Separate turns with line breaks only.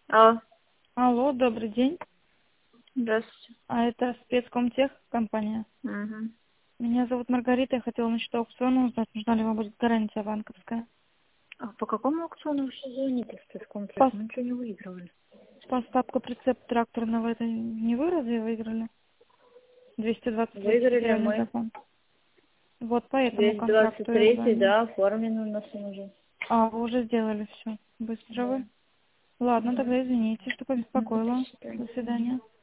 Алло,
Алло, добрый день.
здравствуйте.
Это спецкомтех компания.
Угу.
Меня зовут Маргарита, я хотела насчет аукциона узнать, нужна ли вам будет гарантия банковская.
А по какому аукциону вы сейчас звоните в спецкомплекс?
Пос-
Мы ничего не выигрывали.
Поставка прицеп тракторного, это не вы разве выиграли? 223
Выиграли
федеральный
мы.
закон. Вот по этому контракту я
223,
звоню.
да, оформлен у нас он уже.
А, вы уже сделали все. Быстро
Да.
вы? Ладно,
Угу.
тогда извините, что
Ну, до
побеспокоила.
свидания.
До свидания.